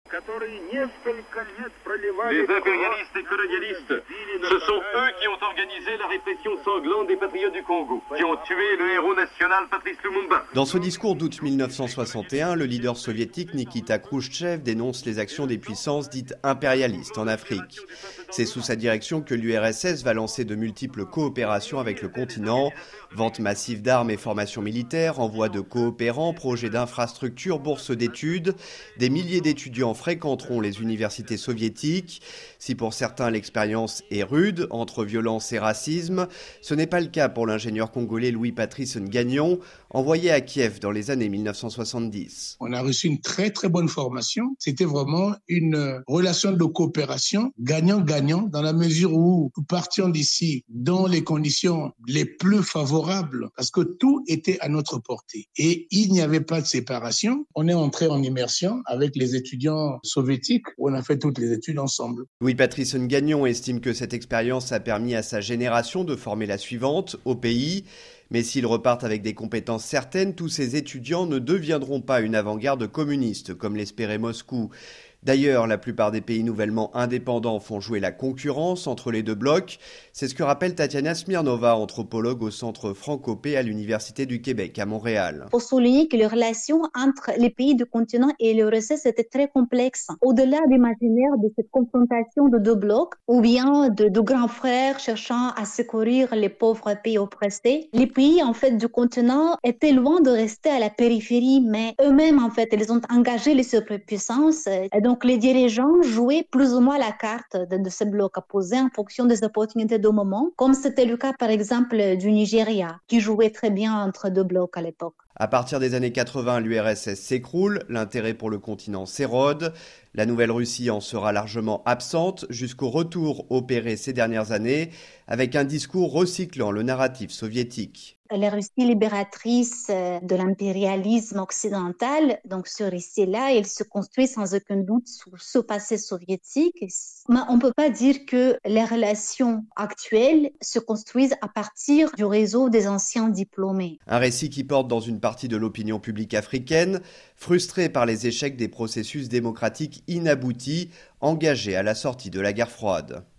Les impérialistes et colonialistes, ce sont eux qui ont organisé la répression sanglante des patriotes du Congo, qui ont tué le héros national Patrice Lumumba. Dans ce discours d'août 1961, le leader soviétique Nikita Khrouchtchev dénonce les actions des puissances dites impérialistes en Afrique. C'est sous sa direction que l'URSS va lancer de multiples coopérations avec le continent, vente massive d'armes et formations militaires, envoi de coopérants, projets d'infrastructures, bourses d'études. Des milliers d'étudiants fréquenteront les universités soviétiques. Si pour certains l'expérience est rude, entre violence et racisme, ce n'est pas le cas pour l'ingénieur congolais Louis-Patrice Ngagnon, envoyé à Kiev dans les années 1970. On a reçu une très très bonne formation. C'était vraiment une relation de coopération gagnant-gagnant dans la mesure où nous partions d'ici dans les conditions les plus favorables parce que tout était à notre portée. Et il n'y avait pas de séparation. On est entré en immersion avec les étudiants soviétiques où on a fait toutes les études ensemble. Louis-Patrice Ngagnon estime que cette expérience a permis à sa génération de former la suivante au pays. Mais s'ils repartent avec des compétences certaines, tous ces étudiants ne deviendront pas une avant-garde communiste, comme l'espérait Moscou. D'ailleurs, la plupart des pays nouvellement indépendants font jouer la concurrence entre les deux blocs. C'est ce que rappelle Tatiana Smirnova, anthropologue au Centre Franco-P à l'Université du Québec à Montréal. Il faut souligner que les relations entre les pays du continent et l'URSS étaient très complexes. Au-delà de l'imaginaire de cette confrontation de deux blocs, ou bien de grands frères cherchant à secourir les pauvres pays oppressés, les pays en fait du continent étaient loin de rester à la périphérie, mais eux-mêmes en fait, ils ont engagé les superpuissances. Donc, les dirigeants jouaient plus ou moins la carte de ce bloc opposé en fonction des opportunités du moment, comme c'était le cas, par exemple, du Nigeria, qui jouait très bien entre deux blocs à l'époque. À partir des années 80, l'URSS s'écroule, l'intérêt pour le continent s'érode. La Nouvelle-Russie en sera largement absente jusqu'au retour opéré ces dernières années avec un discours recyclant le narratif soviétique. La Russie libératrice de l'impérialisme occidental, donc ce récit-là, il se construit sans aucun doute sur ce passé soviétique. Mais on ne peut pas dire que les relations actuelles se construisent à partir du réseau des anciens diplômés. Un récit qui porte dans une partie de l'opinion publique africaine, frustrée par les échecs des processus démocratiques inaboutis engagés à la sortie de la guerre froide.